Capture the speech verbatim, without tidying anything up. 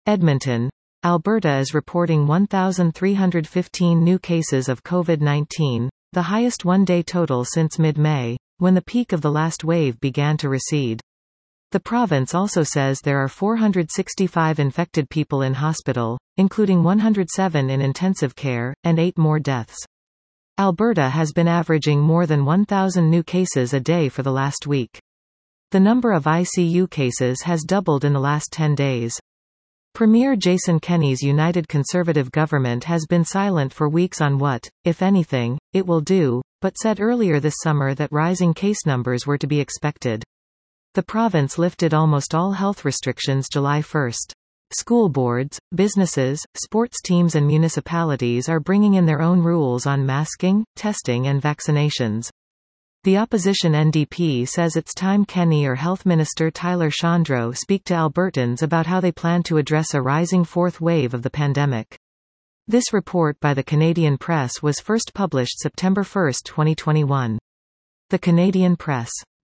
Edmonton, Alberta is reporting one thousand three hundred fifteen new cases of COVID nineteen, the highest one-day total since mid-May, when the peak of the last wave began to recede. The province also says there are four hundred sixty-five infected people in hospital, including one hundred seven in intensive care, and eight more deaths. Alberta has been averaging more than one thousand new cases a day for the last week. The number of I C U cases has doubled in the last ten days. Premier Jason Kenney's United Conservative government has been silent for weeks on what, if anything, it will do, but said earlier this summer that rising case numbers were to be expected. The province lifted almost all health restrictions July first. School boards, businesses, sports teams and municipalities are bringing in their own rules on masking, testing and vaccinations. The opposition N D P says it's time Kenney or Health Minister Tyler Shandro speak to Albertans about how they plan to address a rising fourth wave of the pandemic. This report by the Canadian Press was first published September first, twenty twenty-one. The Canadian Press.